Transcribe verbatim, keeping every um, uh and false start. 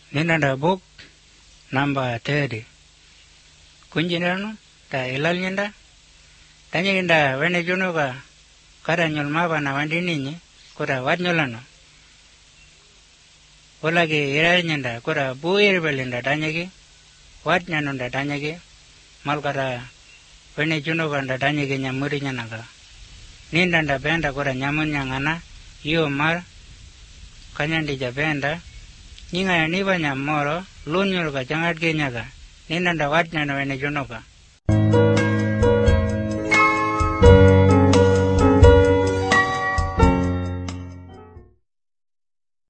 Ninanda book number thirty. Kunjinano ta ilal nyenda. Tanya kinda wene junuka kara nyolmaba na wandi ninyi kura wat nyolano. Ola ki iral nyenda kura buir belinda tanya ki wat nyanunda tanya ki mal kara wene junuka nda tanya ki nyamuri nyanaka. Nindanda benda kura nyamun nyangana iyo mar kanyandi jabenda ninga ya niba nyamoro lunyul ka jangat ki nyaga. Nindanda wat nyana wene junuka.